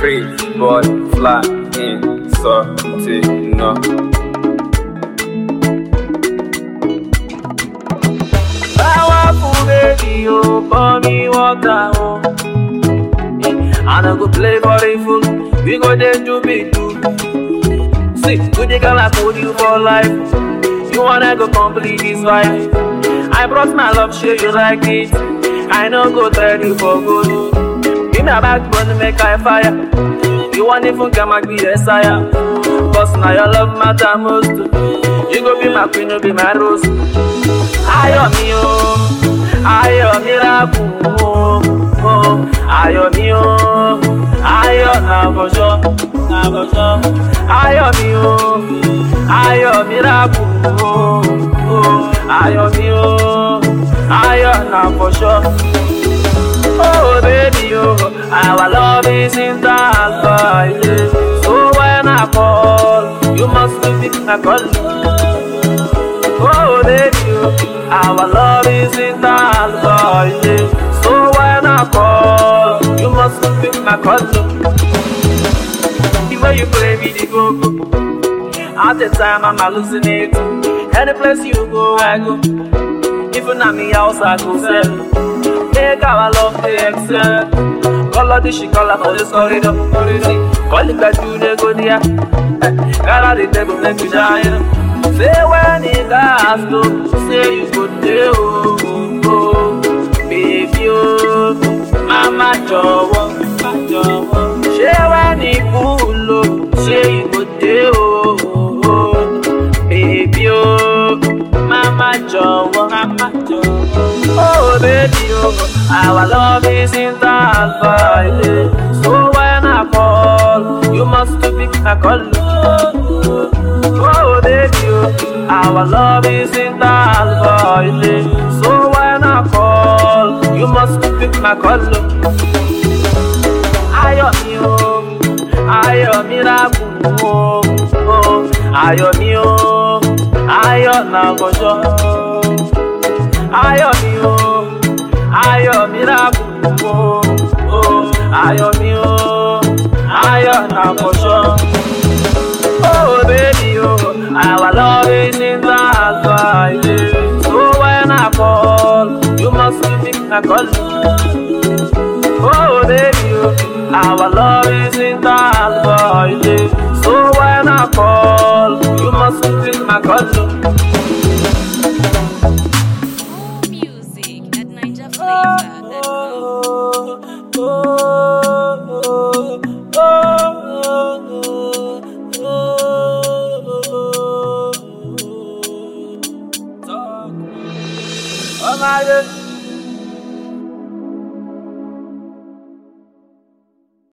Free boy fly in something no. Powerful baby, oh, pour me water, oh. I no go play for the fool, we go there to be do. See, good girl, I put you for life. You wanna go complete this life. I brought my love, show you like it. I no go tell you for good. Give me a backbone, make I fire. You want if you can be a sire. Cause now your love matter most. You go be my queen, you be my rose. Ayo mi o, ayo miracle o, ayo mi o, ayo na for sure, na for sure. Ayo mi o, ayo miracle o, ayo mi o, ayo na for sure. Oh baby, oh, our love is intertwined. So when I call, you must pick my call. Oh baby, oh, our love is intertwined. So when I call, you must pick my call. The way you play me the go-go, at the time I'm hallucinating. Any place you go, I go. Even at me house, I go sell. Make our love the excel. Color the she color for this corridor. Call it back to the good year. Gotta the table make you shine. Say when it has to, say you good day, oh, oh, baby, oh, mama jowo. Say when it cool, oh, say you good day, oh, oh, baby, oh, mama jowo, mama jowo. Oh baby, oh, our love is intertwined. So when I call, you must pick my call. Oh baby, oh, our love is intertwined. So when I call, you must pick my call. Ayo mi o, ayo miracle o, ayo mi o, ayo na for sure. Ayo mi o, ayo miracle o, ayo mi o, ayo na for sure. Oh baby oh, our love is intertwined. So when I call, you must pick my call. Oh baby oh, our love is intertwined. So when I call, you must pick my call. Oh my God.